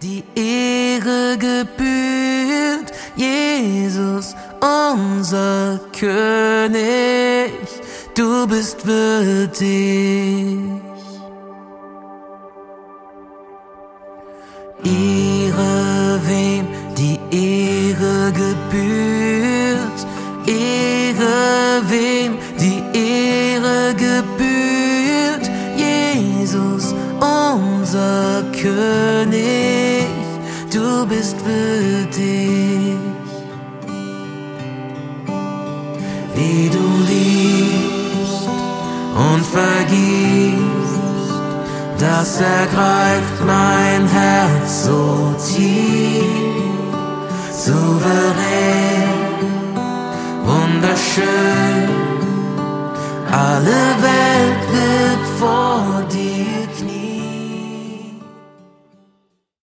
die Ehre gebührt, Jesus, unser König, du bist würdig. Ehre wem die Ehre gebührt, Ehre wem die Ehre gebührt, Jesus, unser König, du bist würdig. Wie du liebst und vergibst, das ergreift mein Herz